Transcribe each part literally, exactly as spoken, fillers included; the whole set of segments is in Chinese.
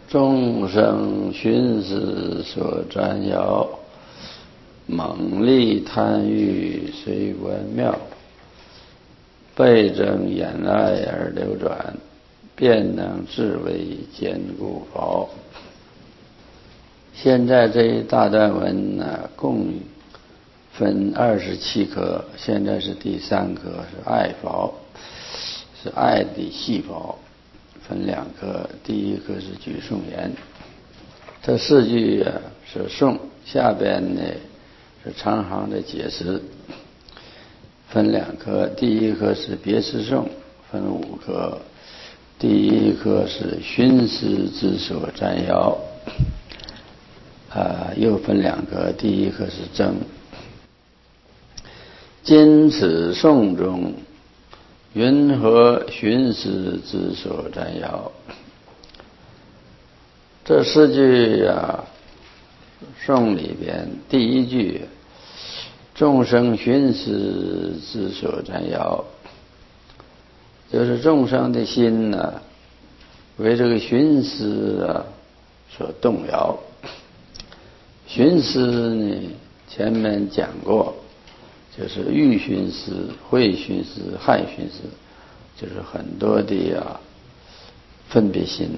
众生寻思所瞻摇，猛力贪欲随观妙，倍增眼爱而流转，便能智为坚固宝。现在这一大段文呢，共分二十七颗，现在是第三颗，是爱宝，是爱的细胞，分两颗，第一颗是举颂言。这四句啊是颂，下边呢是长行的解释，分两颗，第一颗是别诗颂，分五颗，第一颗是寻思之所瞻摇，啊，又分两颗，第一颗是征。今此颂中，云何寻思之所瞻摇？这四句啊，颂里边第一句，众生寻思之所瞻摇，就是众生的心呢、啊，为这个寻思啊所动摇。寻思呢，前面讲过，就是欲寻思、会寻思、害寻思，就是很多的啊分别心。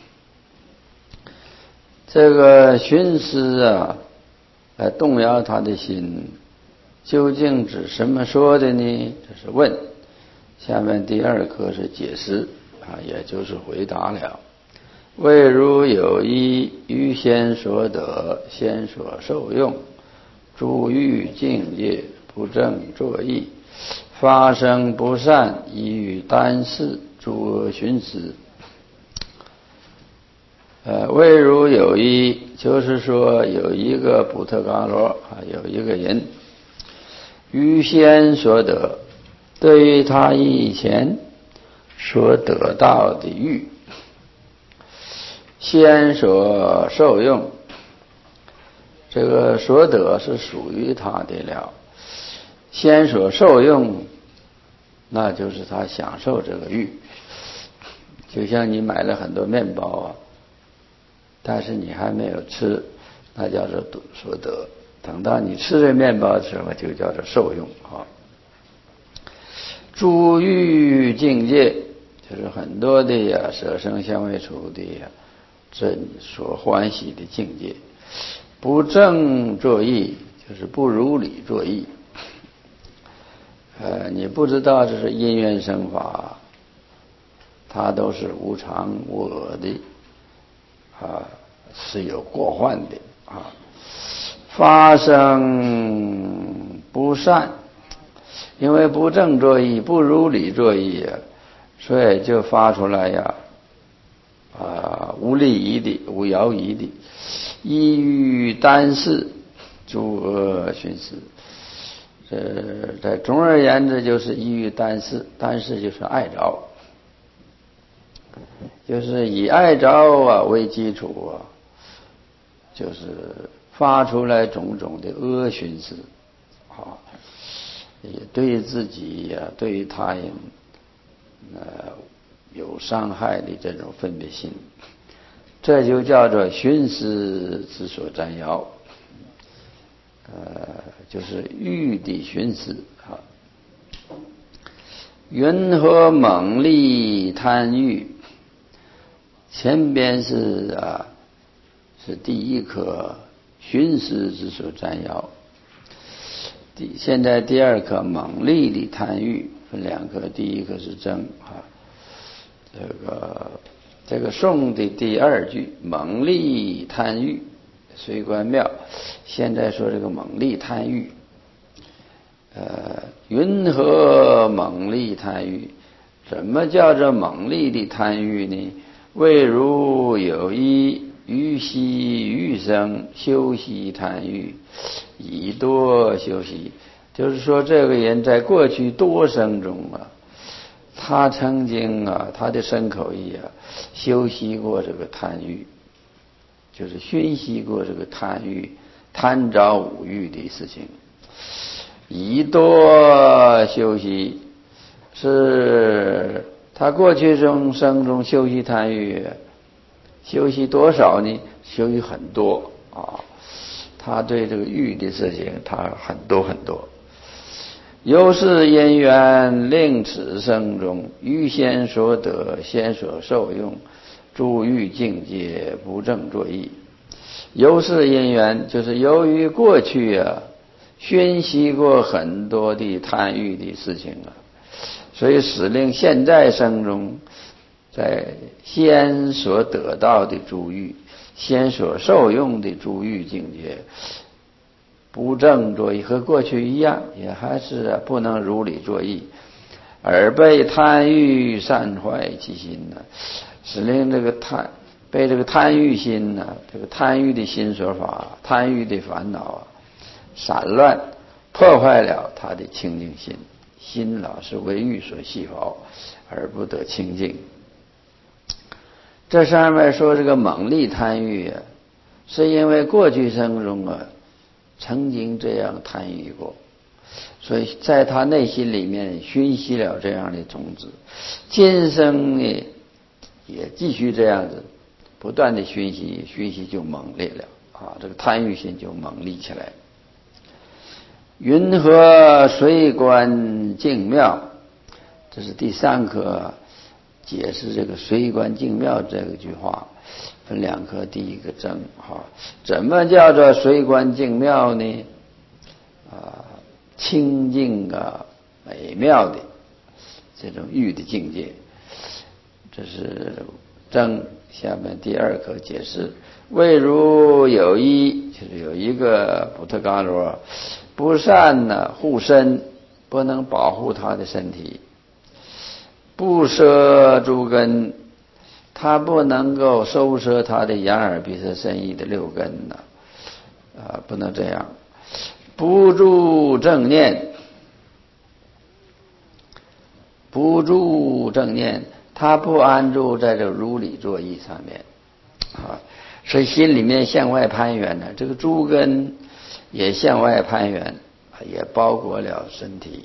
这个寻思啊，来动摇他的心，究竟指什么说的呢？这是问。下面第二课是解释啊，也就是回答了。谓如有一于先所得，先所受用，诸欲境界不正作意，发生不善，依于单事，诸恶寻思。呃，谓如有一，就是说有一个布特伽罗啊，有一个人，于先所得，对于他以前所得到的欲，先所受用，这个所得是属于他的了，先所受用，那就是他享受这个欲。就像你买了很多面包啊，但是你还没有吃，那叫做所得。等到你吃这面包的时候，就叫做受用啊。诸欲境界，就是很多的呀，舍生相味处的呀，这所欢喜的境界。不正作意，就是不如理作意。呃，你不知道这是因缘生法，它都是无常无我的啊，是有过患的啊。发生不善，因为不正作意，不如理作意呀，所以就发出来呀，啊，无利益的，无摇夷的，依于单事，诸恶寻思。这在总而言之，就是依于单事，单事就是爱着，就是以爱着啊为基础啊，就是发出来种种的恶寻思啊，也对自己呀、啊，对于他人，呃，有伤害的这种分别心，这就叫做寻思之所瞻摇。呃，就是欲的寻思啊。云何猛力贪欲？前边是啊，是第一颗寻思之所瞻摇。第现在第二颗猛力的贪欲，分两颗，第一颗是正啊。这个这个颂的第二句，猛力贪欲随观妙。现在说这个猛力贪欲，呃，云何猛力贪欲？什么叫做猛力的贪欲呢？谓如有一于昔欲生修习贪欲，以多修习。就是说，这个人在过去多生中啊，他曾经啊，他的身口意啊，修习过这个贪欲，就是熏习过这个贪欲。贪着五欲的事情，以多修习，是他过去中生中修习贪欲， 休息多少呢？休息很多啊。他对这个欲的事情，他很多很多。由是因缘，令此生中欲先所得，先所受用，诸欲境界不正作意。由是因缘，就是由于过去啊熏习过很多的贪欲的事情啊，所以使令现在生中，在先所得到的诸欲，先所受用的诸欲境界不正作意，和过去一样，也还是不能如理作意，而被贪欲散坏其心呢，使令这个贪被这个贪欲心呢，这个贪欲的心所法，贪欲的烦恼啊，散乱破坏了他的清净心，心老是为欲所系缚，而不得清净。这上面说这个猛力贪欲啊，是因为过去生中啊曾经这样贪欲过，所以在他内心里面熏习了这样的种子，今生呢也继续这样子不断的熏习，熏习就猛烈了啊，这个贪欲心就猛力起来。云何随观净妙，这是第三课解释这个随观净妙这个句话，分两课，第一个正哈，怎么叫做随观净妙呢？啊，清净啊美妙的这种欲的境界，这是正。下面第二课解释，谓如有一，就是有一个补特伽罗不善呢护身，不能保护他的身体，不摄诸根，他不能够收摄他的眼耳鼻舌身意的六根呢，啊，不能这样。不住正念，不住正念，他不安住在这如理作意上面啊，所以心里面向外攀缘呢，这个诸根也向外攀缘，也包括了身体。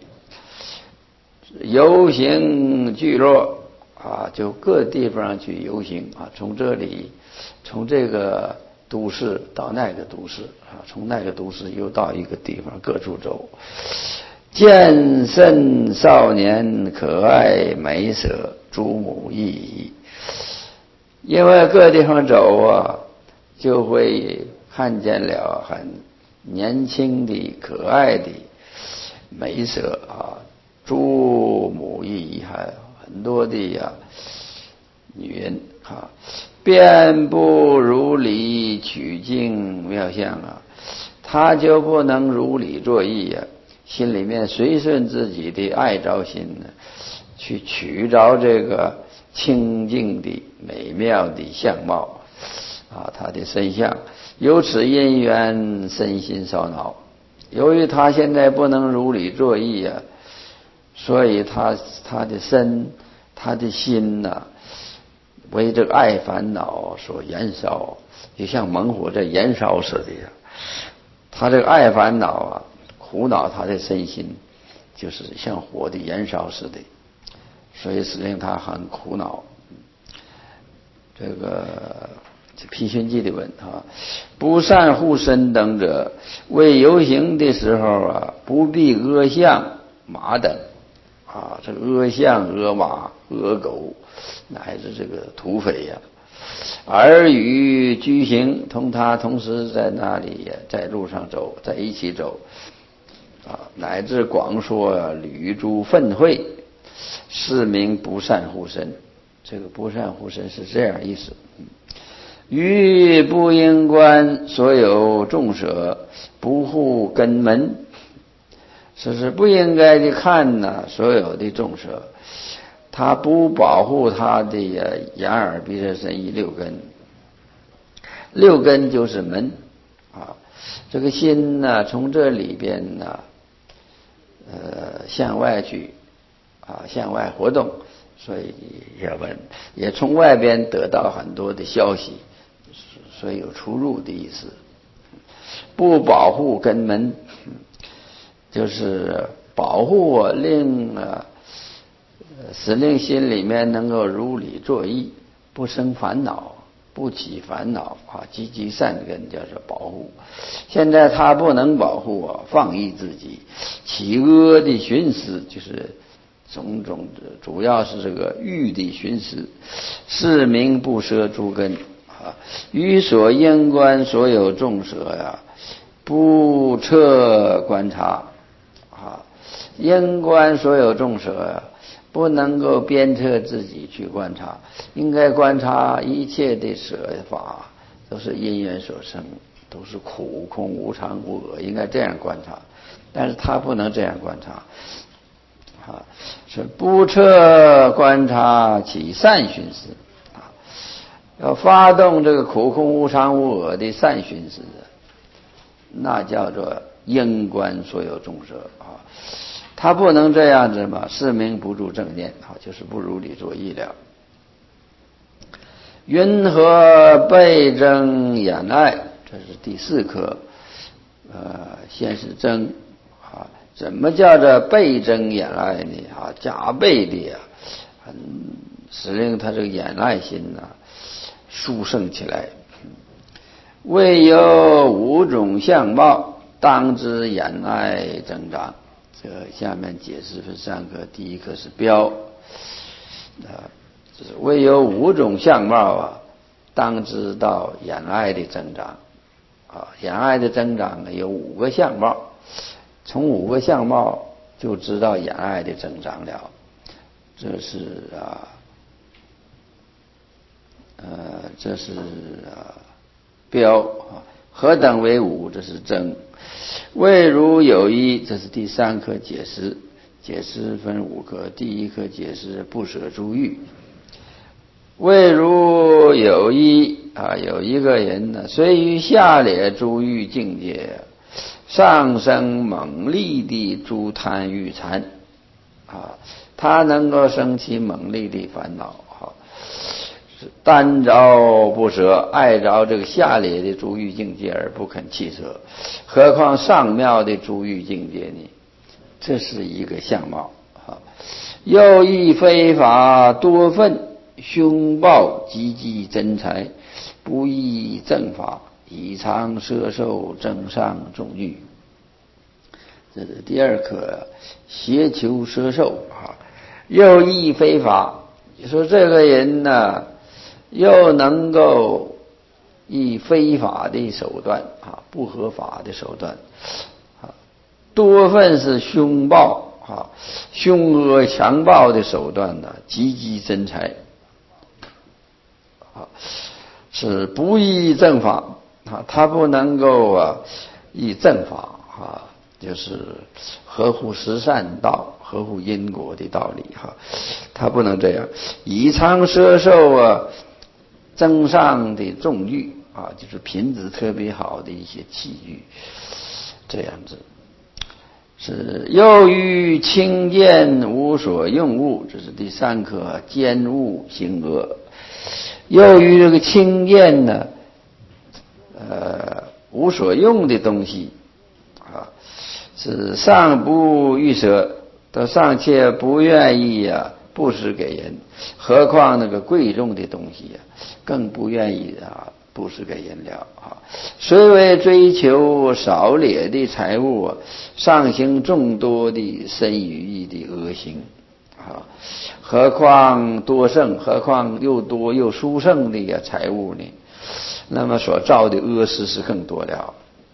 游行聚落啊，就各地方去游行啊，从这里从这个都市到那个都市啊，从那个都市又到一个地方，各处走。见甚少年可爱美舍，诸母意义。因为各地方走啊，就会看见了很年轻的可爱的美舍啊，诸母意义，还很多的呀、啊、女人啊，便不如理取经妙相啊，他就不能如理作意呀、啊，心里面随顺自己的爱着心呢，去取着这个清净的美妙的相貌啊，他的身相，由此因缘身心烧恼。由于他现在不能如理作意啊，所以他他的身他的心呐、啊，为这个爱烦恼所燃烧，就像猛火在燃烧似的呀。他这个爱烦恼啊，苦恼他的身心，就是像火的燃烧似的，所以使令他很苦恼。这个毗熏记的文啊，不善护身等者，为游行的时候啊，不必阿象马等啊，这个阿象、阿马、阿狗，乃至这个土匪呀、啊，而与居行，同他同时在那里在路上走，在一起走啊，乃至广说履诸愤恚，是名不善护身。这个不善护身是这样意思。于不应观所有众舍，不护根门，这是不应该去看呢、啊、所有的众舍，他不保护他的眼耳鼻舌身意六根，六根就是门啊。这个心呢，从这里边呢，呃，向外去啊，向外活动，所以也问，也从外边得到很多的消息。所以有出入的意思。不保护根门，就是保护我，令啊，使令心里面能够如理作意，不生烦恼， 不起烦恼啊，积极善根叫做保护。现在他不能保护啊，放逸自己，起恶的寻思，就是种种的，主要是这个欲的寻思，是名不舍诸根啊，于所因观所有众舍呀，不彻观察啊，因观所有众舍呀，不能够鞭策自己去观察，应该观察一切的舍法都是因缘所生，都是苦空无常无我，应该这样观察。但是他不能这样观察啊，是不彻观察起善寻思啊，要发动这个苦空无常无我的善寻思，那叫做因观所有众舍啊。他不能这样子嘛，是名不住正念啊，就是不如理作意了。云何倍增眼爱？这是第四课，呃，先是增啊，怎么叫做倍增眼爱呢？啊，加倍的啊，嗯，使令他这个眼爱心呐、啊、殊胜起来。未有五种相貌，当知眼爱增长。这个下面解释分三课，第一课是标啊，就是未有五种相貌啊，当知道眼爱的增长啊，眼爱的增长呢有五个相貌，从五个相貌就知道眼爱的增长了。这是啊，呃，这是啊标啊，何等为五？这是增。未如有一，这是第三课解释，解释分五课，第一课解释不舍诸欲。未如有一啊，有一个人呢，虽于下列诸欲境界，上升猛烈的诸贪欲缠啊，他能够升起猛烈的烦恼啊，单着不舍，爱着这个下列的诸欲境界而不肯弃舍，何况上妙的诸欲境界呢？这是一个相貌啊。又亦非法多愤，凶暴积极真财，不亦正法，以常摄受增上众欲。这是第二课，邪求摄受啊。又亦非法，你说这个人呢，又能够以非法的手段啊，不合法的手段啊，多份是凶暴啊，凶恶强暴的手段呢，积极真财啊，是不依正法啊，他不能够啊依正法啊，就是合乎十善道，合乎因果的道理哈，他不能这样以常摄受啊增上的重欲啊，就是品质特别好的一些器具，这样子是又于轻贱无所用物，这是第三课奸恶行恶。又于这个轻贱呢，呃，无所用的东西啊，是尚不欲舍，都尚且不愿意啊布施给人，何况那个贵重的东西啊，更不愿意啊布施给人了啊。虽为追求少劣的财物啊，上行众多的身语意的恶行啊，何况多胜，何况又多又殊胜的财物呢？那么所造的恶事是更多了。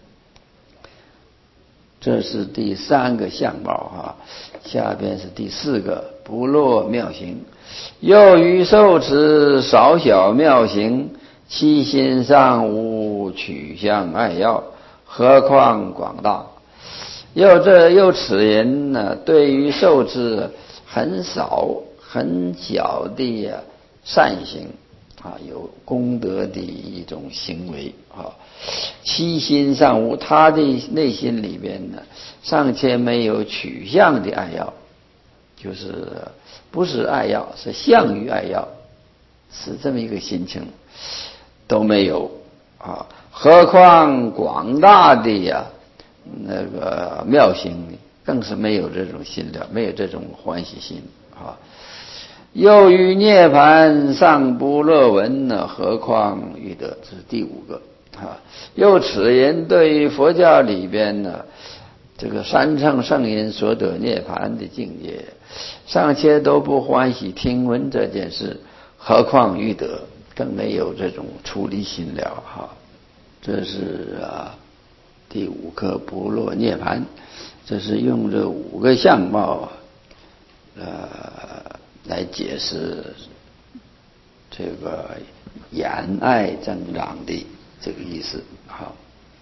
这是第三个相貌啊，下边是第四个不落妙行。又于受持少小妙行，其心上无取向爱要，何况广大。又这又此人呢，对于受持很少很小的善行啊，有功德的一种行为啊，其心上无，他的内心里边呢，尚且没有取向的爱要，就是不是爱要，是向于爱要，是这么一个心情都没有啊，何况广大的呀那个妙行呢，更是没有这种心了，没有这种欢喜心啊。 又于涅盘尚不乐闻呢，何况欲得？这是第五个啊。又此人对于佛教里边呢，这个三乘圣人所得涅盘的境界，尚且都不欢喜听闻这件事，何况欲得？更没有这种出离心了哈。这是啊第五个不落涅盘，这是用这五个相貌呃来解释这个言爱增长的这个意思。好，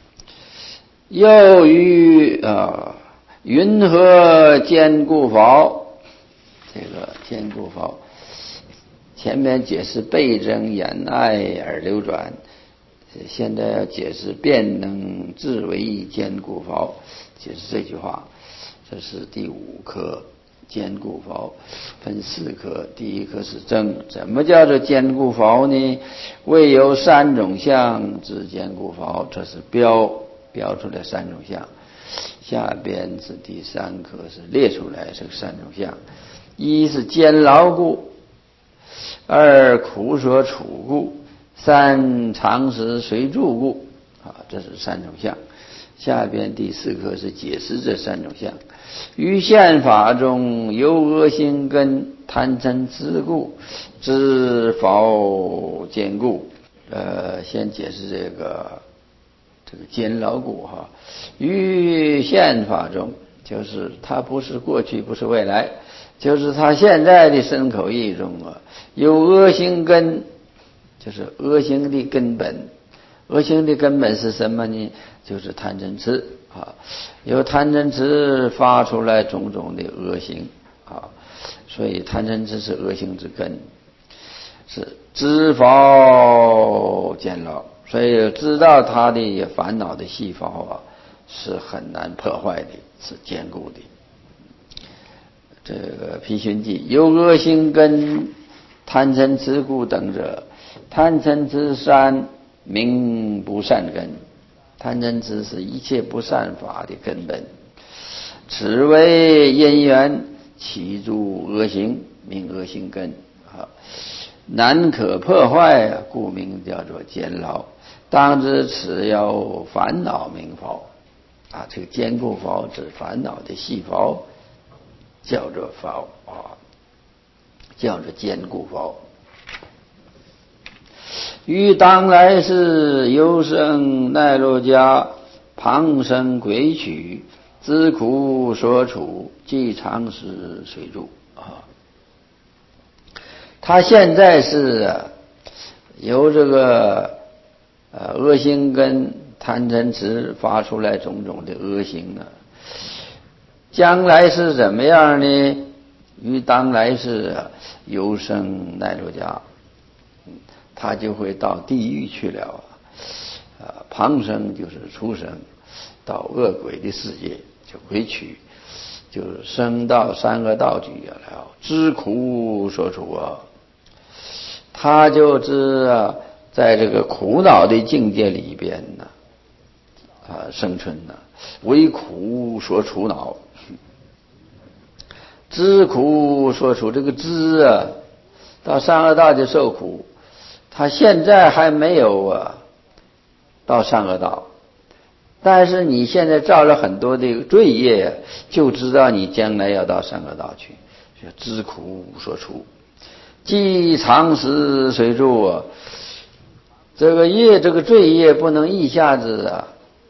又于啊云何坚固否？这个坚固否，前面解释倍增言爱而流转，现在要解释便能自为坚固否，解释这句话。这是第五颗坚固否，分四颗。第一颗是增，怎么叫做坚固否呢？未有三种相之坚固否，这是标标出来三种相。下边是第三颗是列出来这三种相：一是坚牢故，二苦所处故，三常时随住故啊，这是三种相。下边第四颗是解释这三种相。于宪法中有恶心根贪嗔痴故，知否坚固？呃，先解释这个这个坚牢故哈。于宪法中，就是它不是过去，不是未来，就是它现在的身口意中啊，有恶心根，就是恶行的根本。恶行的根本是什么呢？就是贪嗔痴啊，由贪嗔痴发出来种种的恶行啊，所以贪嗔痴是恶行之根，是知否坚牢，所以知道他的烦恼的细胞啊是很难破坏的，是坚固的。这个毗熏记有恶行根贪嗔痴故等者，贪嗔痴三名不善根，贪嗔痴是一切不善法的根本，此为因缘起诸恶行，名恶行根啊，难可破坏，故名叫做坚牢。当知此有烦恼名否啊，这个坚固否指烦恼的细胞，叫做否啊，叫做坚固否。于当来世有生奈罗迦，旁生鬼取，知苦所处，即常时随住啊。他现在是由这个呃恶行跟贪嗔痴发出来种种的恶行呢，将来是怎么样呢？于当来世有生奈罗迦，他就会到地狱去了啊，旁生就是畜生，到恶鬼的世界就回去，就升到三恶道去了，知苦所处啊，他就知啊，在这个苦恼的境界里边呢，啊，生存呢，为苦所处恼，知苦所处，这个知啊，到三恶道就受苦。他现在还没有啊到三恶道，但是你现在造了很多的罪业，就知道你将来要到三恶道去，就知苦所处，即常时随住啊。这个业，这个罪业不能一下子啊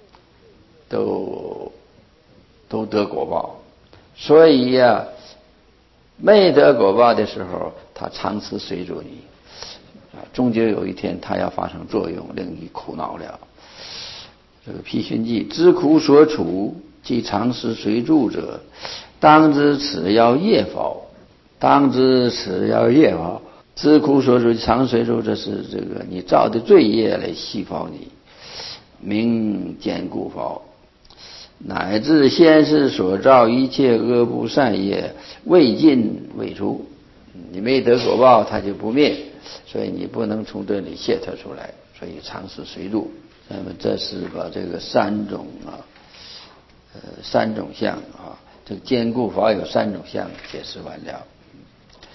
都都得果报，所以呀、啊，没得果报的时候，他常时随住你。终究有一天它要发生作用，令你苦恼了。这个毗熏记知苦所处，即常时随住者，当知此要业否？当知此要业否？知苦所处常随住，这是这个你造的罪业来系否你，名坚固否？乃至先世所造一切恶不善业，未尽未除，你没得果报，它就不灭。所以你不能从这里解脱出来，所以常时随住。那么这是把这个三种啊，呃，三种相啊，这个坚固法有三种相解释完了。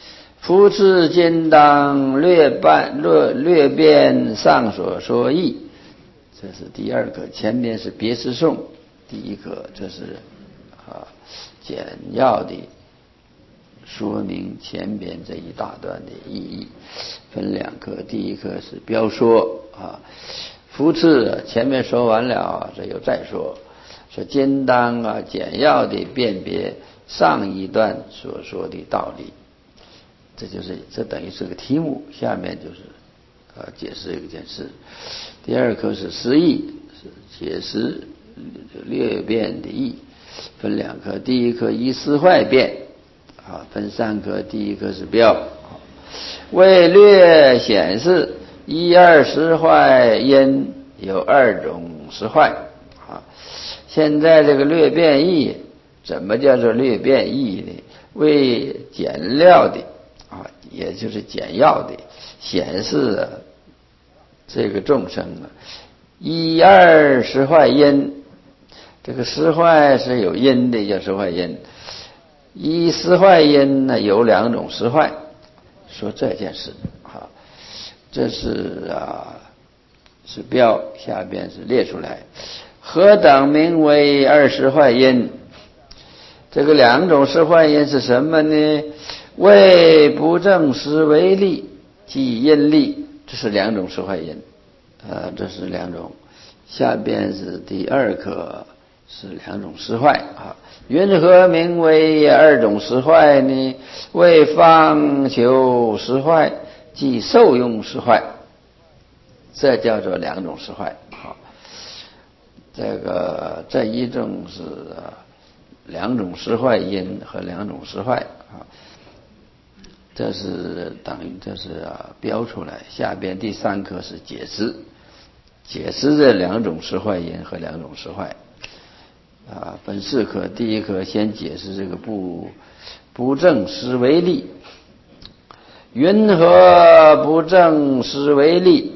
夫次今当略办略略变上所说义，这是第二个。前面是别诗颂，第一个这是啊简要的说明前边这一大段的意义，分两课。第一课是标说啊，夫次前面说完了，这又再说，说今当啊简要的辨别上一段所说的道理。这就是这等于是个题目，下面就是啊解释一件事。第二课是释义，是解释略变的义，分两课。第一课依思坏变啊，分三课。第一课是标，为略显示一二识坏因有二种识坏啊。现在这个略变义，怎么叫做略变义呢？为简料的啊，也就是简要的显示啊，这个众生啊，一二识坏因，这个识坏是有因的，叫识坏因。一识坏因呢，有两种识坏，说这件事啊，这是啊是标，下边是列出来，何等名为二识坏因？这个两种识坏因是什么呢？为不正识为例，即因例，这是两种识坏因，呃，这是两种。下边是第二课，是两种识坏啊。云何名为二种识坏呢？为方求识坏，即受用识坏，这叫做两种识坏啊。这个这一种是两种识坏因和两种识坏啊。这是等于这是啊标出来。下边第三课是解释，解释这两种识坏因和两种识坏啊，分四课。第一课先解释这个不不正识为例。云何不正识为例？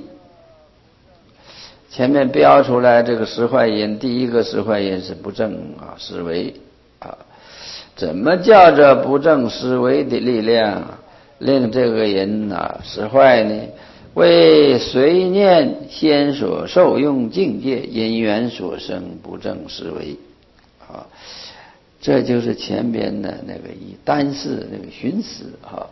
前面标出来这个识坏因，第一个识坏因是不正啊识为啊，怎么叫做不正识为的力量令这个人啊识坏呢？为随念先所受用境界因缘所生不正识为啊，这就是前边的那个以单式那个寻思啊，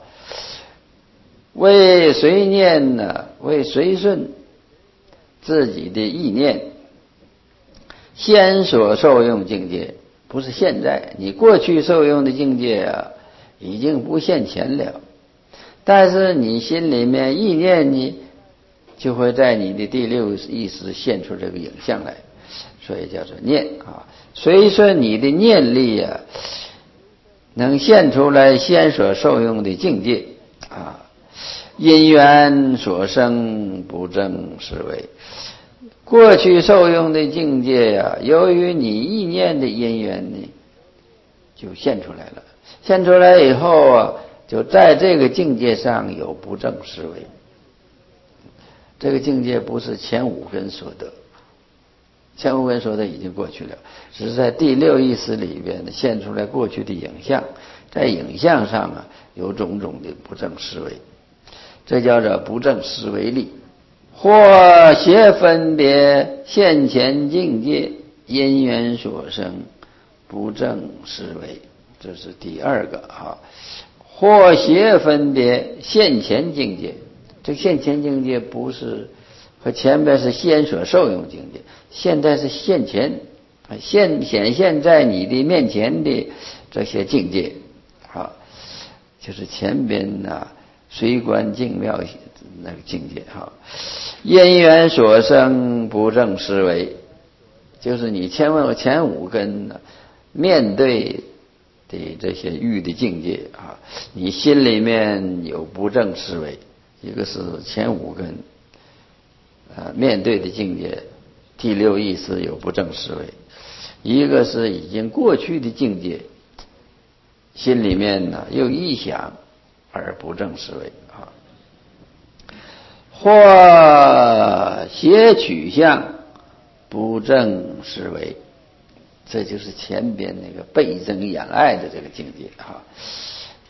为随念呢，为随顺自己的意念先所受用境界，不是现在，你过去受用的境界啊已经不现前了，但是你心里面意念呢，就会在你的第六意识现出这个影像来，所以叫做念啊。随顺你的念力啊，能现出来先所受用的境界啊。因缘所生不正识为，过去受用的境界呀、啊，由于你意念的因缘呢，就现出来了。现出来以后啊，就在这个境界上有不正识为。这个境界不是前五根所得，前五根所得已经过去了，只是在第六意识里边呢现出来过去的影像，在影像上啊有种种的不正识为，这叫做不正识为力。或邪分别现前境界因缘所生不正识为，这是第二个啊。或邪分别现前境界，这个现前境界不是和前边是先所受用境界，现在是现前现显现在你的面前的这些境界啊，就是前边啊随观境妙那个境界哈。因缘所生不正识为，就是你千万前五根面对的这些欲的境界啊，你心里面有不正识为，一个是前五根啊面对的境界，第六意识有不正识为，一个是已经过去的境界，心里面呢又臆想而不正识为啊。或邪取向不正识为，这就是前边那个倍增仰爱的这个境界啊。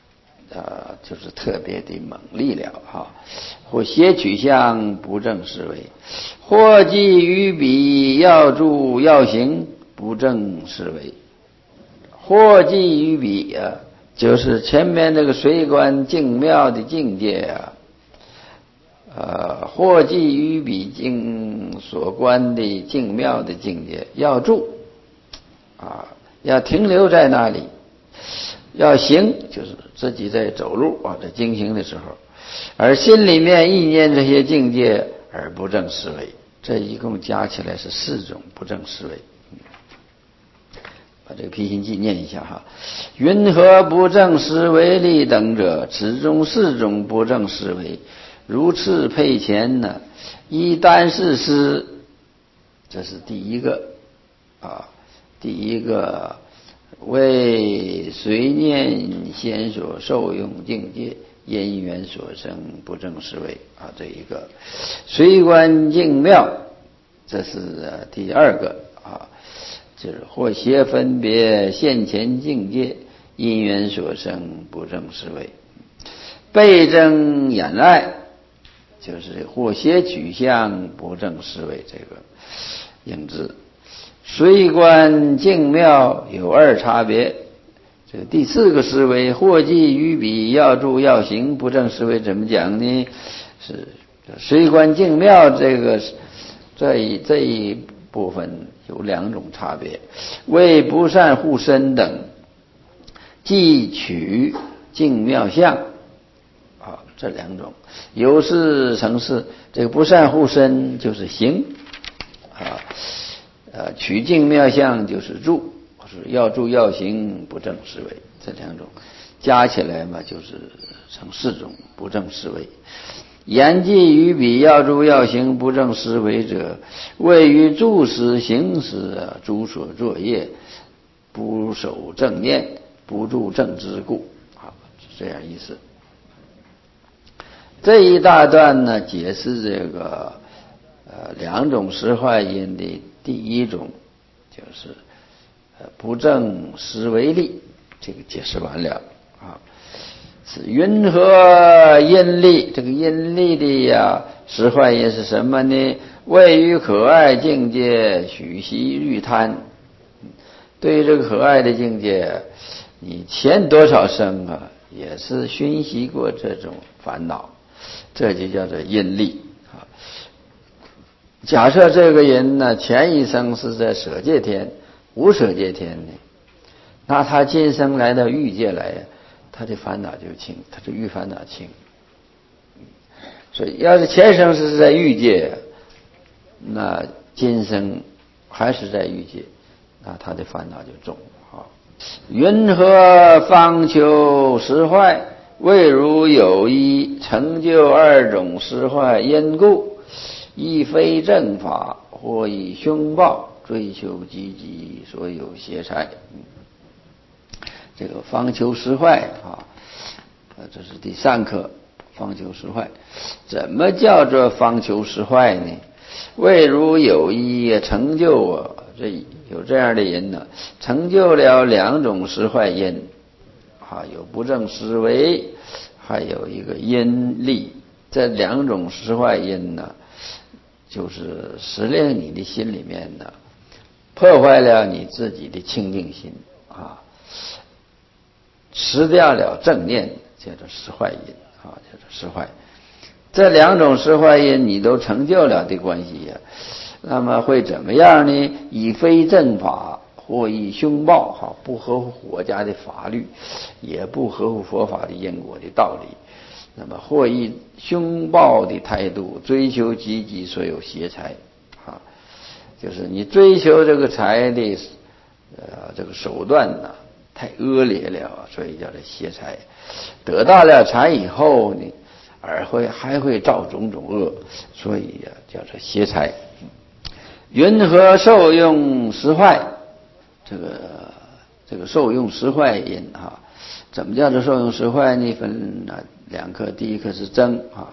呃，就是特别的猛力了哈。或邪取向，不正思维；或记于彼，要住要行，不正思维。或记于彼啊，就是前面这个随观净妙的境界啊，呃，或记于彼境所观的净妙的境界，要住啊，要停留在那里。要行，就是自己在走路啊，在经行的时候，而心里面意念这些境界而不正思维，这一共加起来是四种不正思维。把这个《辟心记》念一下哈。云何不正思维力等者，此中四种不正思维，如次配前呢，一单是思，这是第一个啊，第一个。为随念先所受用境界，因缘所生不正思维啊，这一个随观境妙，这是第二个啊，就是或邪分别现前境界，因缘所生不正思维。倍增眼爱，就是或邪取向不正思维，这个影子。随观境妙有二差别，这个第四个思维，或记于彼，要住要行，不正思维怎么讲呢？是随观境妙这个这一这一部分有两种差别，为不善护身等，记取境妙相啊，这两种有事成事，这个不善护身就是行啊。呃，取境妙相就是住，是要住要行不正思维，这两种加起来嘛，就是成四种不正思维。言记于彼，要住要行不正思维者，谓于住时行时诸所作业不守正念，不住正知故。好，是这样意思。这一大段呢，解释这个呃两种实坏因的第一种就是呃不正思维力，这个解释完了啊。是云何因力？这个因力的呀实坏因是什么呢？位于可爱境界，许习欲贪。对于这个可爱的境界，你前多少生啊，也是熏习过这种烦恼，这就叫做因力啊。假设这个人呢，前一生是在舍戒天、无舍戒天呢，那他今生来到欲界来，他的烦恼就轻，他的欲烦恼轻。所以，要是前生是在欲界，那今生还是在欲界，那他的烦恼就重啊。云何方求实坏？谓如有一成就二种实坏因故，亦非正法，或以凶暴追求积极，所有邪财。这个方求实坏啊，这是第三课，方求实坏。怎么叫做方求实坏呢？谓如有一成就啊，这有这样的人呢，成就了两种实坏因啊，有不正思维，还有一个因力。这两种实坏因呢，就是使令你的心里面呢，破坏了你自己的清净心啊，失掉了正念，叫做实坏因啊，叫做实坏。这两种实坏因你都成就了的关系呀、啊，那么会怎么样呢？以非正法，或以凶暴，哈，不合乎国家的法律，也不合乎佛法的因果的道理。那么或以凶暴的态度追求积极所有邪财，啊，就是你追求这个财的呃这个手段呢、啊、太恶劣了，所以叫做邪财。得到了财以后呢，而会还会造种种恶，所以呀、啊、叫做邪财。云何受用实坏？这个这个受用实坏因啊，怎么叫做受用实坏呢？分啊两课，第一课是增啊，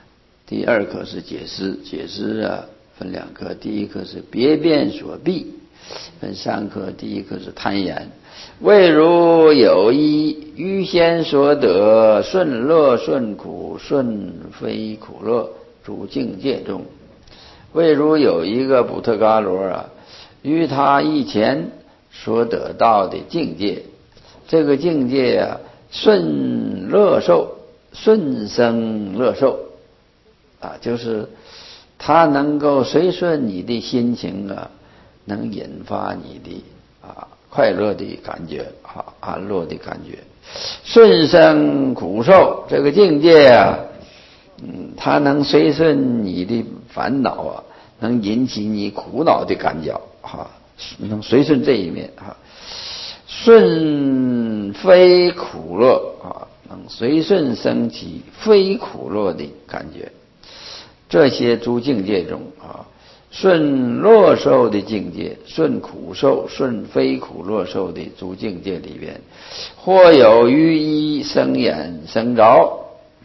第二课是解释。解释啊分两课，第一课是别变所蔽， 分三科，第一科是贪言，谓如有一欲先所得，顺乐顺苦，顺非苦乐，诸境界中。谓如有一个补特伽罗啊，于他以前所得到的境界，这个境界啊，顺乐受，顺生乐受啊，就是它能够随顺你的心情啊，能引发你的啊快乐的感觉啊，安乐的感觉。顺生苦受，这个境界啊，嗯，它能随顺你的烦恼啊，能引起你苦恼的感觉啊，能随顺这一面啊。顺非苦乐啊，能随顺升起非苦乐的感觉。这些诸境界中啊，顺乐受的境界，顺苦受，顺非苦乐受的诸境界里边，或有于一生眼生着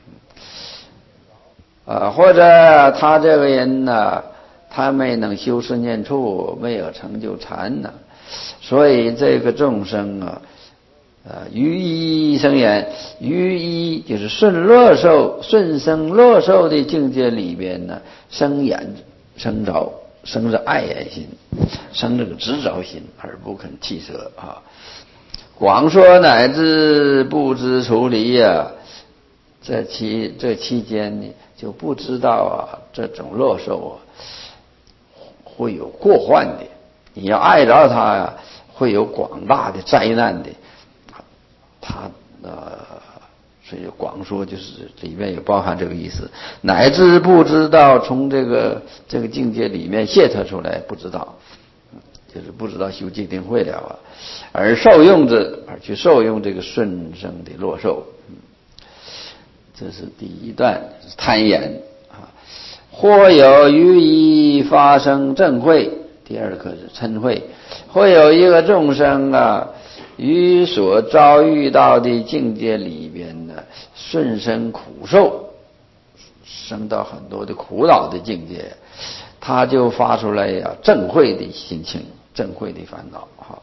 啊，或者他这个人呢，他没能修身念处，没有成就禅呢，所以这个众生啊，呃，于一生眼，于一就是顺乐受、顺生乐受的境界里边呢，生眼生着，生着爱眼心，生这个执着心，而不肯弃舍啊。广说乃至不知处理呀、啊，这期这期间呢，就不知道啊，这种乐受啊，会有过患的。你要爱着它呀、啊，会有广大的灾难的。他呃，所以广说就是里面也包含这个意思，乃至不知道从这个这个境界里面解脱出来，不知道，就是不知道修戒定慧了啊，而受用之，而去受用这个顺生的乐受。这是第一段贪言啊，或有于一发生正慧，第二个是嗔恚，或有一个众生啊，于所遭遇到的境界里边呢，顺生苦受，生到很多的苦恼的境界，他就发出来呀、啊、正慧的心情，正慧的烦恼哈，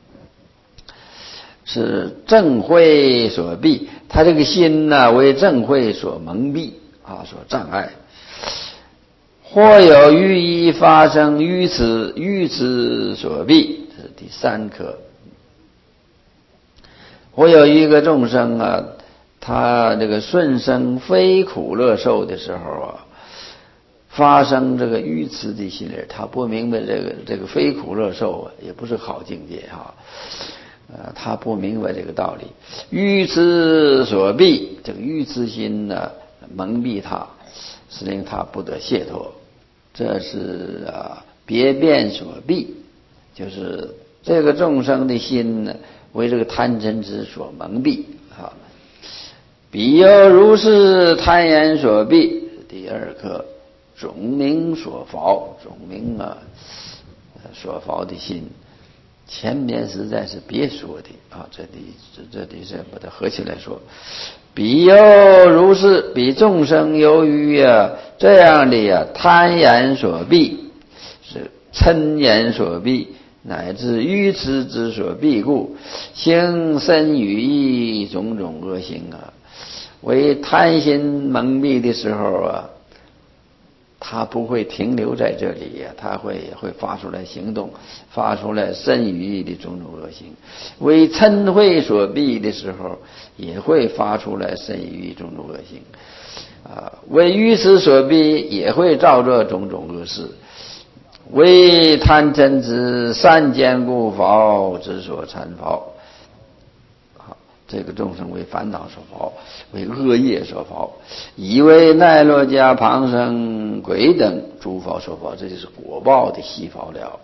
是正慧所蔽，他这个心呢为正慧所蒙蔽啊，所障碍。或有欲一发生于此，于此所蔽，这是第三科。或有一个众生啊，他这个顺生非苦乐受的时候啊，发生这个愚痴的心理，他不明白这个这个非苦乐受啊，也不是好境界哈、啊，呃，他不明白这个道理，愚痴所蔽，这个愚痴心呢蒙蔽他，使令他不得解脱。这是啊别变所蔽，就是这个众生的心呢为这个贪嗔痴所蒙蔽啊。彼又如是贪言所蔽，第二课种名所缚，种名啊所缚的心，前面实在是别说的啊，这里这里是把它合起来说。彼又如是，彼众生由于啊这样的呀、啊、贪言所蔽，是嗔言所蔽，乃至愚痴之所蔽故，行身语意种种恶行啊。为贪心蒙蔽的时候啊，他不会停留在这里呀、啊，他会会发出来行动，发出来身语意的种种恶行。为嗔恚所蔽的时候，也会发出来身语意种种恶行。啊，为愚痴所蔽，也会造作种种恶事。为贪嗔痴三坚固缚之所缠缚。这个众生为烦恼所缚，为恶业所缚，以为奈罗迦旁生鬼等诸缚所缚，这就是果报的细缚了。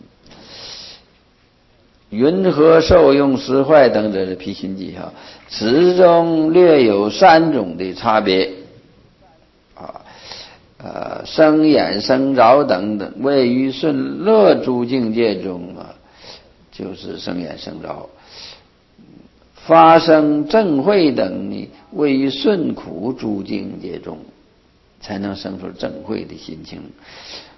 云何受用实坏等，这是毗心记哈，此中略有三种的差别啊，呃，生眼生着等等，位于顺乐诸境界中啊，就是生眼生着。发生正慧等呢，位于顺苦诸境界中，才能生出正慧的心情。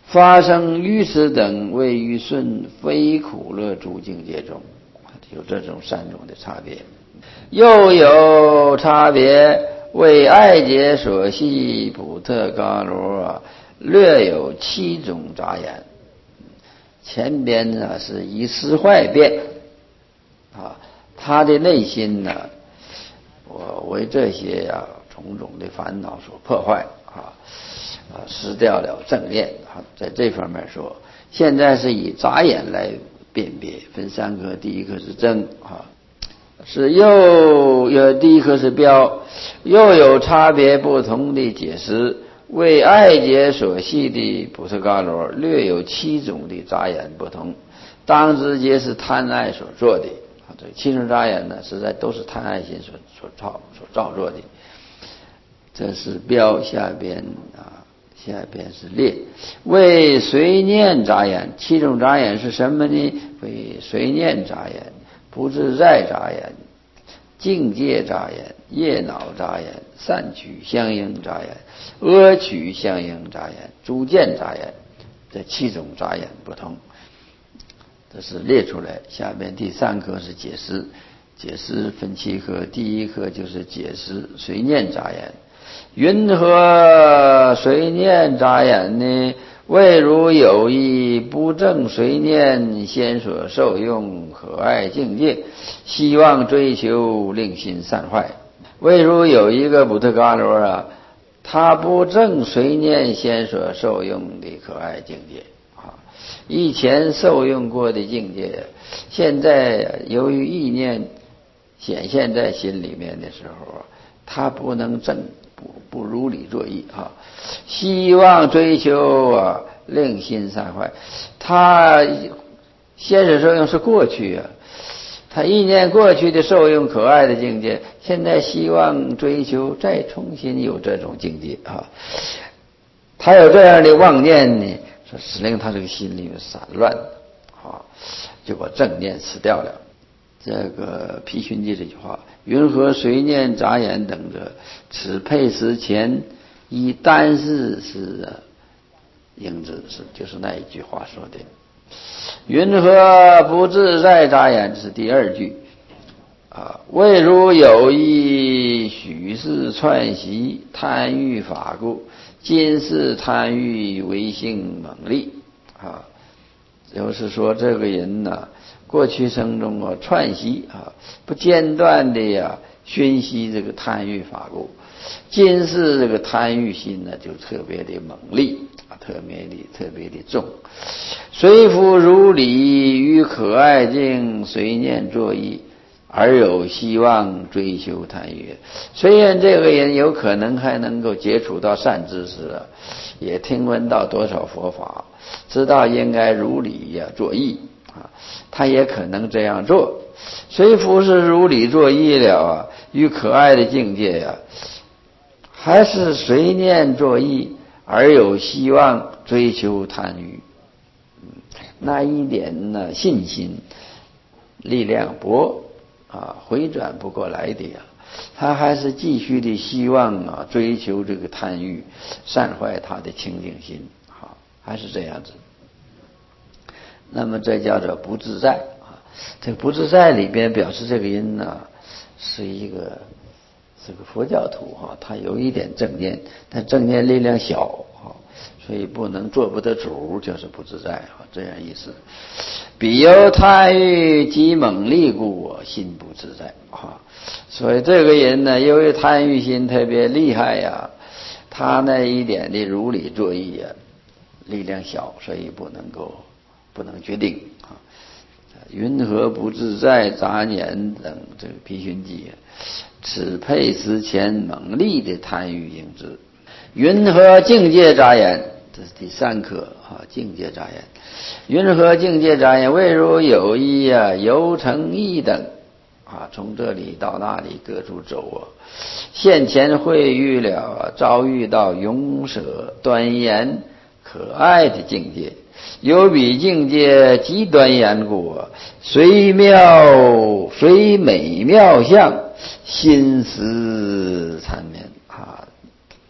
发生于此等为于顺非苦乐诸境界中，有这种三种的差别。又有差别为爱解所系普特伽罗，略有七种杂言。前边呢是以思坏变啊，他的内心呢，我为这些啊种种的烦恼所破坏啊，啊失掉了正念啊，在这方面说，现在是以杂言来辨别，分三科，第一科是正啊，是又有第一科是标，又有差别不同的解释。为爱解所系的普特伽罗，略有七种的杂言不同，当知皆是贪爱所做的。啊，这七种杂言呢，实在都是贪爱心所所造所造作的。这是标，下边啊，下边是列。为随念杂言，七种杂言是什么呢？为随念杂言、不自在杂言、境界杂言、业恼杂言、善取相应杂言、恶取相应杂言、诸见杂言，这七种杂言不同，这是列出来。下面第三科是解释，解释分七科，第一科就是解释随念杂言。云何随念杂言呢？谓如有意不正随念先所受用可爱境界，希望追求令心散坏。谓如有一个普特伽罗啊，他不正随念先所受用的可爱境界啊，以前受用过的境界，现在由于意念显现在心里面的时候，他不能正，不不如理作意啊，希望追求啊令心散坏。他先所受用是过去啊，他意念过去的受用可爱的境界，现在希望追求再重新有这种境界啊。他有这样的妄念呢，使令他这个心里面散乱啊，就把正念死掉了。这个毗熏记这句话，云何随念杂言等者，此配时前以单是是应之，是就是那一句话说的。云何不自在杂言，这是第二句啊。谓如有意许是串习贪欲法故，今世贪欲为性猛力啊，就是说这个人呢、啊，过去生中啊串习啊，不间断的呀熏习这个贪欲法故，今世这个贪欲心呢就特别的猛烈啊，特别的特别的重。虽复如理与可爱境随念作意，而有希望追求贪欲。虽然这个人有可能还能够接触到善知识了，也听闻到多少佛法，知道应该如理呀作意啊，他也可能这样做。虽复是如理作意了啊，与可爱的境界呀、啊，还是随念作意，而有希望追求贪欲。那一点呢信心力量薄啊，回转不过来的呀，他还是继续的希望啊，追求这个贪欲，散坏他的清净心啊，还是这样子。那么这叫做不自在啊。这个不自在里边表示这个人呢是一个是个佛教徒哈、啊，他有一点正念，但正念力量小啊，所以不能做不得主，就是不自在啊，这样意思。彼由贪欲极猛力故，心不自在啊。所以这个人呢，由于贪欲心特别厉害呀、啊，他那一点的如理作意呀、啊，力量小，所以不能够不能决定啊。云何不自在杂念等这个毗熏记，此配时前猛力的贪欲应之。云何境界杂言，这是第三课啊，境界杂言。云何境界杂言？谓如有意啊，游成意等啊，从这里到那里各处走啊，现前会遇了，遭遇到勇舍端严可爱的境界，有彼境界极端严故啊，虽妙虽美妙相，心思缠绵啊。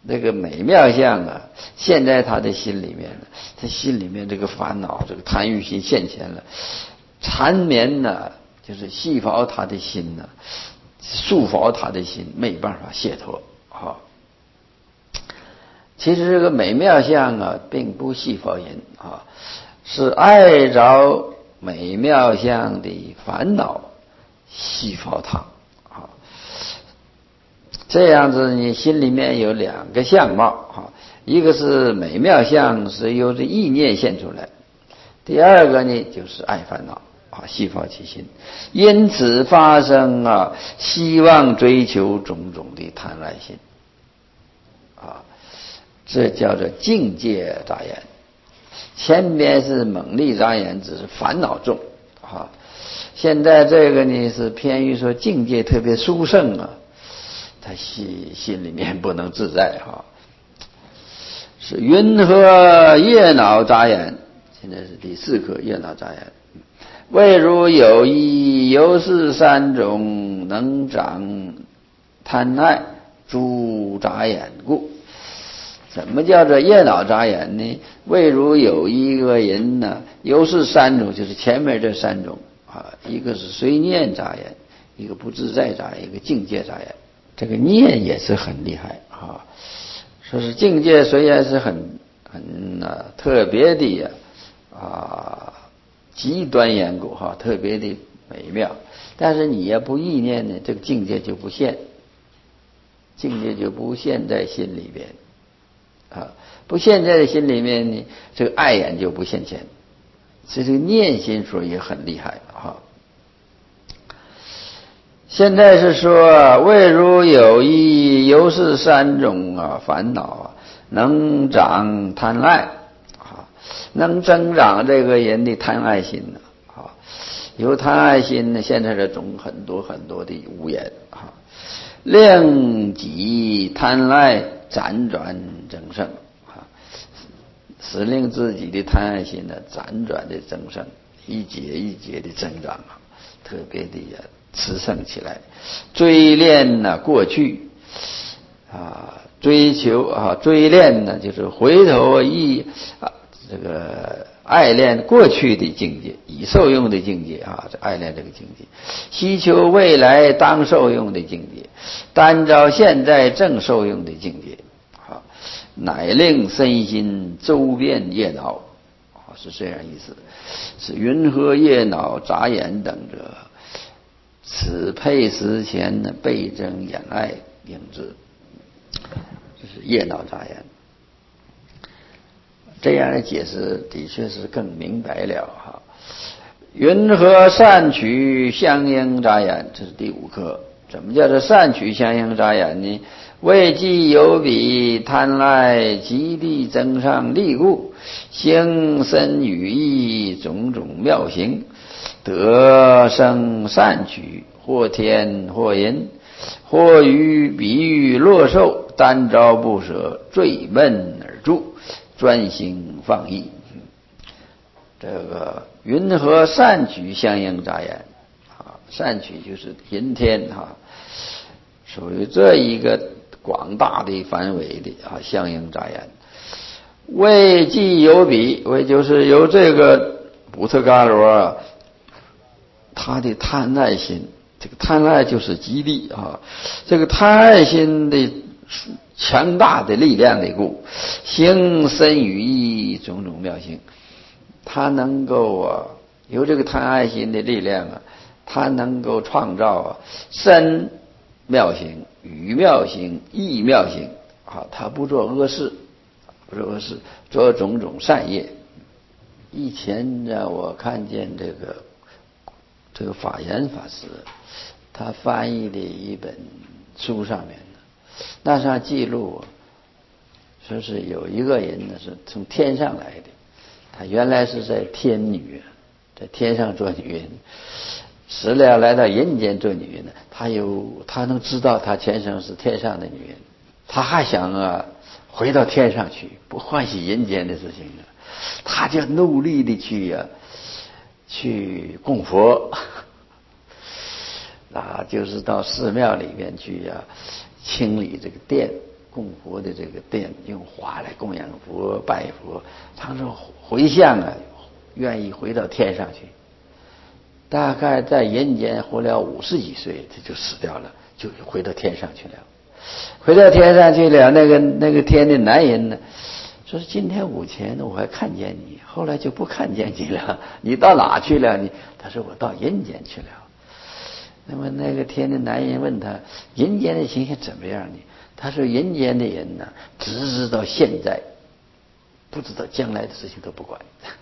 这个美妙相啊，现在他的心里面呢，他心里面这个烦恼，这个贪欲心现前了，缠绵呢，就是系缚他的心呢，束缚他的心，没办法解脱啊。其实这个美妙相啊，并不系缚人啊，是爱着美妙相的烦恼系缚他啊。这样子，你心里面有两个相貌啊，一个是美妙相，是由这意念现出来；第二个呢，就是爱烦恼啊，系缚其心，因此发生啊，希望追求种种的贪爱心啊。这叫做境界杂言，前边是猛力杂言，只是烦恼重啊。现在这个呢是偏于说境界特别殊胜啊，他心心里面不能自在啊。是云何业脑杂言？现在是第四课业脑杂言。谓如有一由是三种能长贪爱诸杂言故。什么叫做业脑杂言呢？谓如有一个人呢，由是三种，就是前面这三种啊，一个是随念杂言，一个不自在杂言，一个境界杂言。这个念也是很厉害啊，说是境界虽然是很很、啊、特别的呀啊极端严固哈，特别的美妙，但是你也不意念呢，这个境界就不现，境界就不现在心里边。啊，不现在心里面呢，这个爱眼就不现前，所以这个念心说也很厉害啊。现在是说，谓如有一由是三种啊烦恼啊，能长贪爱啊，能增长这个人的贪爱心呢啊，有贪爱心呢，现在这种很多很多的无言啊，令己贪爱辗转增盛啊，使令自己的贪爱心呢辗转的增盛，一节一节的增长啊，特别的炽盛起来，追恋呢过去啊，追求啊追恋呢就是回头忆啊这个爱恋过去的境界，已受用的境界啊，这爱恋这个境界，希求未来当受用的境界，单照现在正受用的境界啊，乃令身心周遍业脑啊，是这样意思。是云何业脑杂言等者，此配时前呢倍增眼爱应之，这是业脑杂言。这样的解释的确是更明白了哈。云何善取相应杂言？这是第五课。怎么叫做善取相应杂言呢？谓既有彼贪爱极力增上力故，行身语意种种妙行，得生善取，或天或人，或于比喻乐受，单招不舍，坠闷而住，专心放逸。这个云何善取相应杂言啊？善取就是人天哈，属于这一个广大的范围的啊相应杂言。谓既有彼，谓就是由这个补特伽罗啊，他的贪爱心，这个贪爱就是激励啊，这个贪爱心的强大的力量的故，行身语意种种妙行，他能够啊有这个贪爱心的力量啊，他能够创造啊身妙行、语妙行、意妙行啊，他不做恶事，不做恶事，做种种善业。以前呢，我看见这个这个法言法师，他翻译的一本书上面呢，那上记录说是有一个人呢是从天上来的，他原来是在天女，在天上做女人，死了来到人间做女人呢，他有他能知道他前生是天上的女人，他还想啊回到天上去，不欢喜人间的事情啊，他就努力的去啊去供佛啊，就是到寺庙里面去啊清理这个殿， 供佛的这个殿，用花来供养佛、拜佛，常常回向啊，愿意回到天上去。大概在人间活了五十几岁，他就死掉了，就回到天上去了。回到天上去了，那个那个天的男人呢，说今天午前我还看见你，后来就不看见你了，你到哪去了？你他说我到人间去了。那么那个天的男人问他，人间的情形怎么样呢？他说人间的人呢，只知道现在，不知道将来的事情都不管。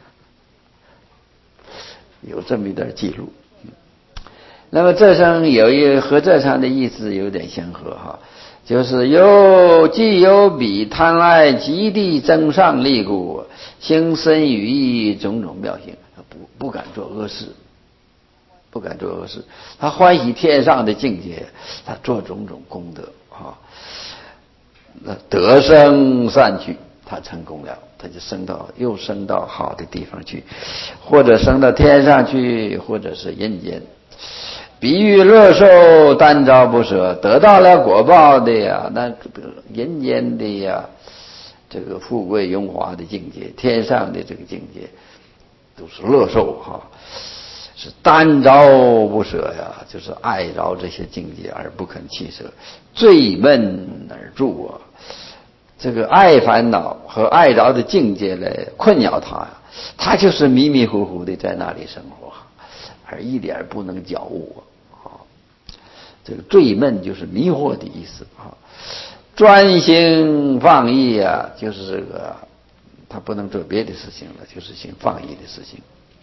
有这么一段记录。那么这上有一和这上的意思有点相合哈，就是有既有彼贪爱极地增上力故，心生语意种种妙行，不不敢做恶事，不敢做恶事。他欢喜天上的境界，他做种种功德啊，那得生善趣，他成功了，他就升到又升到好的地方去，或者升到天上去，或者是人间。比喻乐受单招不舍，得到了果报的呀，那人间的呀，这个富贵荣华的境界，天上的这个境界，都是乐受哈，是单招不舍呀，就是爱着这些境界而不肯弃舍，醉闷而住啊。这个爱烦恼和爱着的境界来困扰他，他就是迷迷糊糊的在那里生活，而一点不能觉悟啊。这个醉闷就是迷惑的意思啊。专心放逸啊，就是这个他不能做别的事情了，就是行放逸的事情。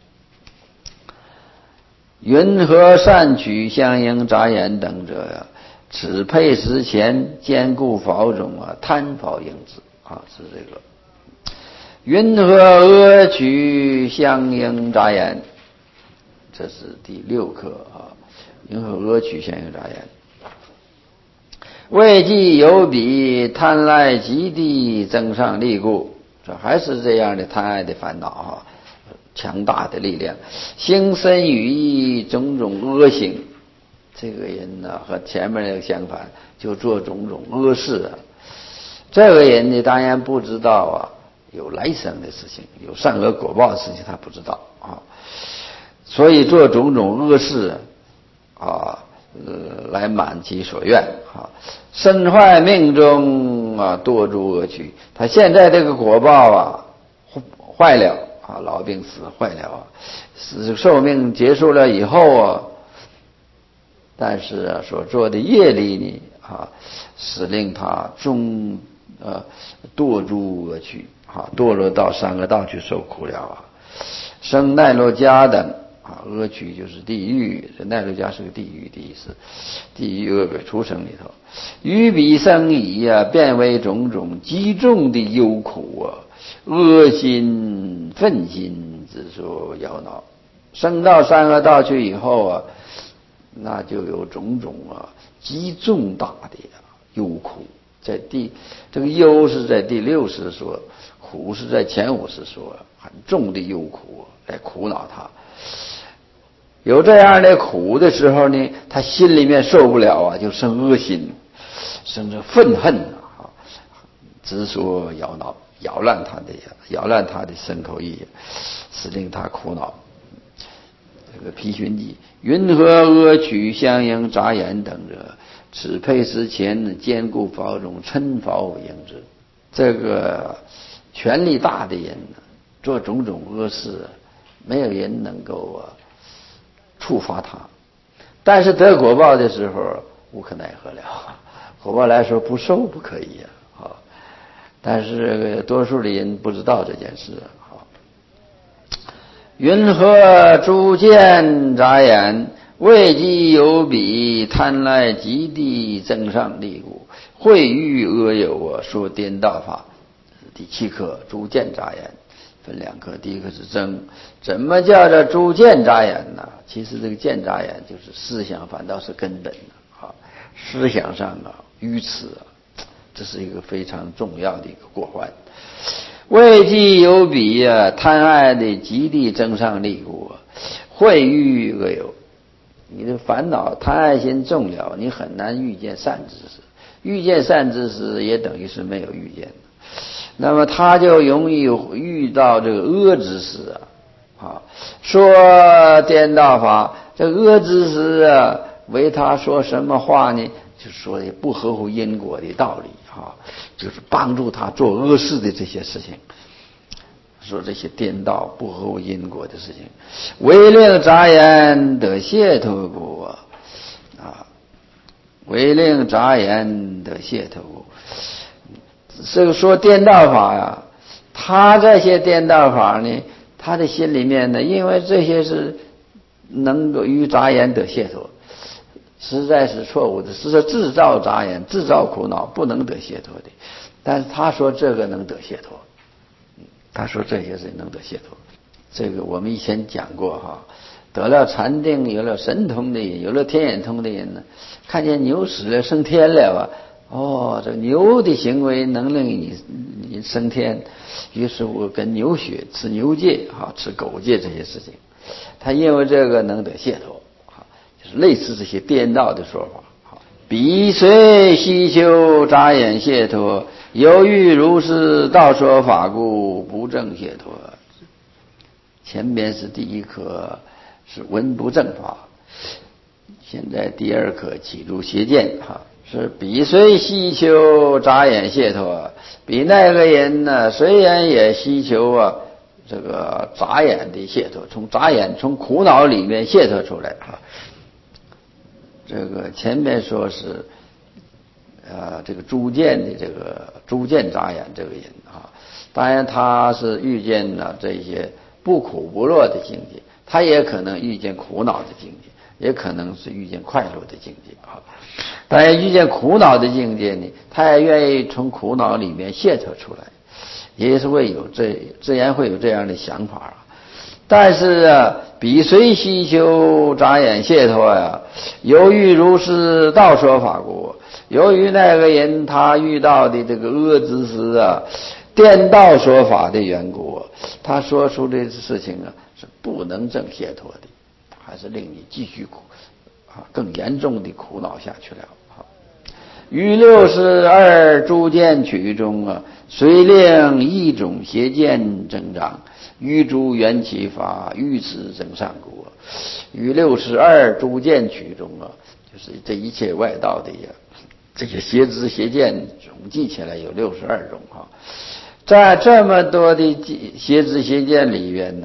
云何善取相应杂言等者呀、啊？此配食前兼顾法种啊，贪法应之啊，是这个。云何阿取相应杂言？这是第六课啊。云何阿取相应杂言？未既有彼贪爱极地增上力故，这还是这样的贪爱的烦恼啊，强大的力量，心生语意种种恶行。这个人呢，和前面那个相反，就做种种恶事啊。这个人呢，当然不知道啊，有来生的事情，有善恶果报的事情，他不知道啊。所以做种种恶事啊，呃，来满其所愿啊。身坏命中啊，堕诸恶趣。他现在这个果报啊，坏了啊，老病死坏了啊，死寿命结束了以后啊。但是啊，所做的业力呢，啊，使令他终呃堕诸恶趣，啊，堕落到三恶道去受苦了啊。生奈罗迦等啊，恶趣就是地狱，这奈罗迦是个地狱的意思，地狱恶鬼畜生里头，于彼生已啊，变为种种极重的忧苦啊，恶心愤心之所扰恼。生到三恶道去以后啊。那就有种种啊极重大的忧苦，在第这个忧是在第六识说，苦是在前五识说，很重的忧苦来苦恼他。有这样的苦的时候呢，他心里面受不了啊，就生恶心，生着愤恨啊，之所扰恼，扰乱他的扰乱他的身口意，使令他苦恼。这个毗熏记，云何阿取相应杂言等者，此配食前兼顾法种，嗔法应之。这个权力大的人做种种恶事，没有人能够啊处罚他，但是得果报的时候无可奈何了，果报来说不受不可以啊。但是多数的人不知道这件事啊。云何诸见杂言？未既有彼贪爱极地增上力故，会欲阿有啊，说颠倒法。第七课诸见杂言分两课，第一课是增。怎么叫做诸见杂言呢？其实这个见杂言就是思想反倒是根本的啊，思想上啊愚痴啊，这是一个非常重要的一个过患。未既有彼啊贪爱的极地增上力故，会欲阿有。你的烦恼贪爱心重了，你很难遇见善知识。 遇见善知识也等于是没有遇见的，那么他就容易遇到这个恶知识啊。啊，说颠倒法，这恶知识啊，为他说什么话呢？就说的不合乎因果的道理啊，就是帮助他做恶事的这些事情。说这些颠倒不合乎因果的事情，为令杂言得解脱故啊，为令杂言得解脱故。这个说颠倒法呀，他这些颠倒法呢，他的心里面呢，因为这些是能够于杂言得解脱，实在是错误的，是制造杂言，制造苦恼，不能得解脱的。但是他说这个能得解脱，他说这些是能得解脱。这个我们以前讲过哈，得了禅定，有了神通的人，有了天眼通的人呢，看见牛死了升天了吧？哦，这牛的行为能令你你升天，于是我跟牛学，吃牛戒哈，吃狗戒这些事情，他因为这个能得解脱，哈，就是类似这些颠倒的说法。彼虽希求杂言解脱，犹豫如是道说法故，不正解脱。前边是第一课是闻不正法，现在第二课起入邪见哈。是彼虽希求杂言解脱，比那个人呢，虽然也希求啊这个杂眼的解脱，从杂眼从苦恼里面解脱出来哈。这个前面说是呃这个诸见的这个诸见杂眼这个人啊，当然他是遇见了这些不苦不乐的境界，他也可能遇见苦恼的境界，也可能是遇见快乐的境界啊。当然遇见苦恼的境界呢，他也愿意从苦恼里面解脱出来，也是会有这自然会有这样的想法啊。但是啊，彼虽希求杂眼解脱呀，由于如是道说法故，由于那个人他遇到的这个恶知识啊，颠倒说法的缘故，他说出的事情啊是不能正解脱的，还是令你继续苦啊更严重的苦恼下去了。于六十二诸见取中啊，虽令一种邪见增长，于诸缘起法欲此增上故。于六十二诸见取中啊，就是这一切外道的呀，这些邪知邪见总计起来有六十二种哈。在这么多的邪知邪见里边呢，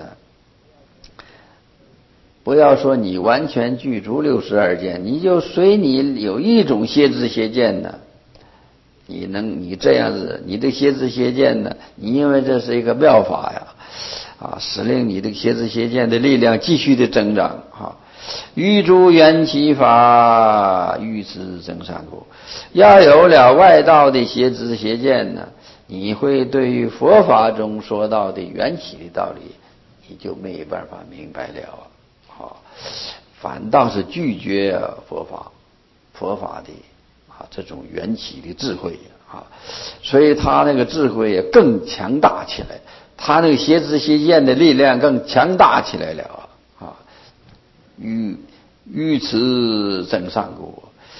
不要说你完全具足六十二见，你就随你有一种邪知邪见呢，你能你这样子，你的邪知邪见呢，你因为这是一个妙法呀，啊，使令你的邪知邪见的力量继续的增长啊。于诸缘起法欲之增上故，要有了外道的邪知邪见呢，你会对于佛法中说到的缘起的道理，你就没办法明白了啊。好，反倒是拒绝佛法，佛法的啊这种缘起的智慧啊，所以他那个智慧也更强大起来，他那个邪知邪见的力量更强大起来了啊。欲欲此增上故，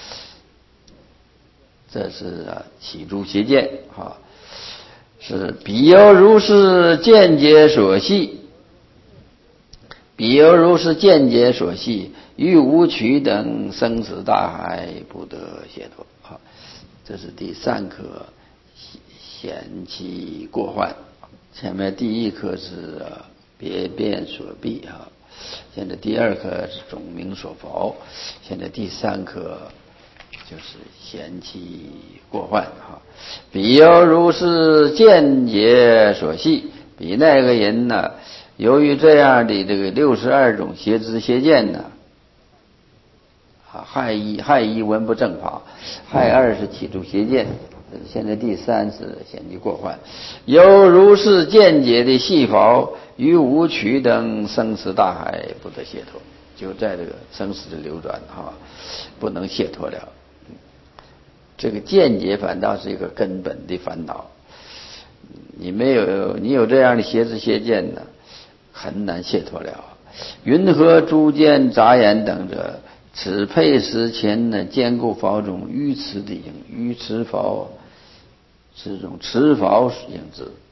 这是啊起诸邪见啊，是彼由如是见解所系。彼由如是见解所系，于无取等生死大海不得解脱。好，这是第三课显其过患。前面第一课是别变所避哈，现在第二课是总名所否，现在第三课就是显其过患哈。彼由如是见解所系，比那个人呢，由于这样的这个六十二种邪知邪见呢，啊，害一害一闻不正法，害二是起诸邪见，现在第三是显其过患。有如是见解的细否，于无取等生死大海不得解脱，就在这个生死的流转哈，不能解脱了。这个见解反倒是一个根本的烦恼，你没有你有这样的邪知邪见呢，很难解脱了。云何诸见杂言等者， 此配时前呢，坚固法中鱼池的影，鱼池法是种池法影子。